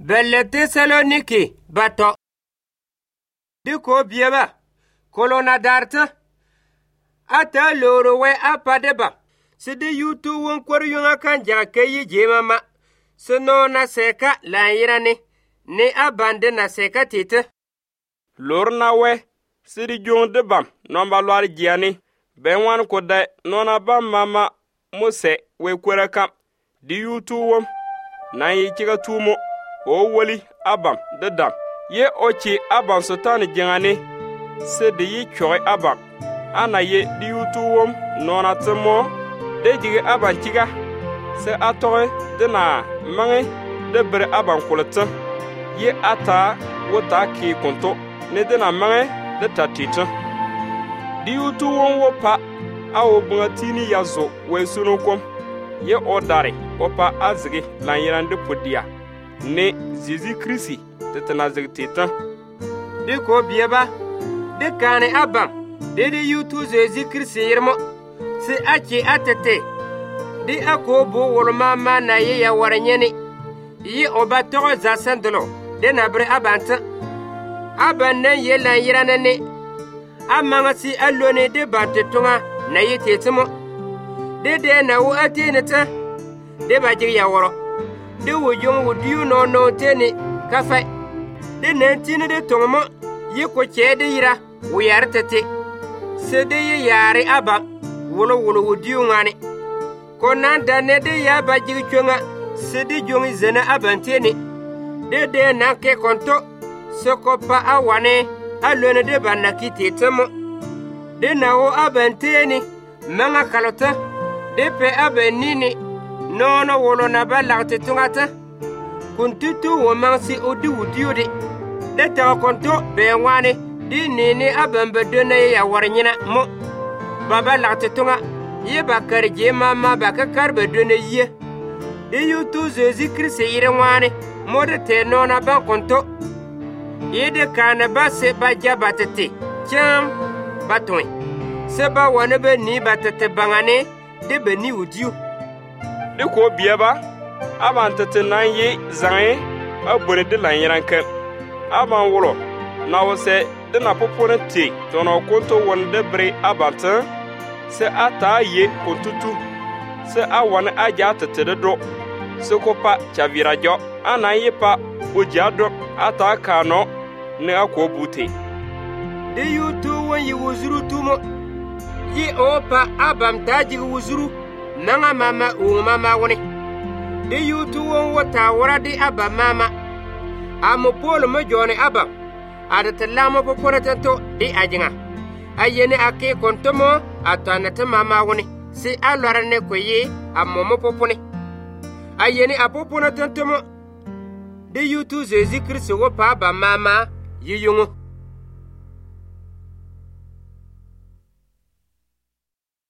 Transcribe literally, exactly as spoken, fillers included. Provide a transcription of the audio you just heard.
Belle Thessaloniki bato. Diko bieba. Kolona darta. Ata loro we apadeba. Sidi yutu won kwaryunga kanja kayi jemama. Sino na seka la yirani. Ne abande na seka tite. Lorna we. Sidi jung de bam. Nomba lwari jiani. Benwan kodai. Nona bam mama. Mose we kwere kam. Di yutu wom. Na yi chiga tumo. O wali abam de dam. Ye ochi abam sotani jingani. Se de yi choy abam. Ana ye di yutu wom nona temo. De jige abam chiga. Se atoy de na mange de bre abam kulata. Ye ata wota ki konto. Ne de na mange de tatita. Di yutu wom wopa. Awo bunga tini yazo we sunukom. Ye odare opa azgi lanyirande podia. Ne Zizi Krisi tetana zegtita. Diko bieba. De kane abam. De de yutu Zizi Krisi yirmo. Si achi atete. Di ako bo wolma ma na ye ya waranyeni. Yi oba togo za sandolo. De nabre abanta. Aban nan ye lan yiranane. Amanga si alone de bante tunga na ye tetimo. De de na wo ateneta. De bajiri ya woro. De wujung wudiyu no no teni kafai. De nentini de tongmo yi ko chede yira wuyar tete. Se de ye yare aba wolo wolo wudiyu ngani. Ko nan dane de ya bajiri chunga se de jongi zena abanteni. De de na ke konto se ko pa awane alone de banaki tetemo. De na wo abanteni manga kalota de pe abenini. Nono wolo na ba lagte tungata. Kuntutu wo mansi odi wudiudi. De ta konto be wane di nini abambe dene ya warnyina mo. Baba lagte tunga ye bakar je mama baka karbe dene ye. De yutu Zizi Krisi yire wane mo de te nona ba konto. Ye de kana ba se ba jabatete. Cham batoi. Se ba wane be ni batete bangane de be ni wudiu. Diko bieba, aban tete nan ye zange, abone de lan yiranke. Aban wolo, na wose de na popone te, tono konto won de bre abanta, se ata ye kontutu, se awane aja tete de do, se kopa chavira jo, ana ye pa ojado ata kano ne akwo bute. De yutu won yi wuzuru tumo, yi opa abam taji wuzuru. Nanga mama u mama woni. De yutu won wata wara di aba mama. Amo polo mo jone aba. Ada telamo popona tanto di ajinga. Ayene ake kontomo atanata mama woni. Si alwara ne koye amomo popone. Ayene apopona tanto mo. De yutu Zizi Krisi wo pa aba mama yiyungu.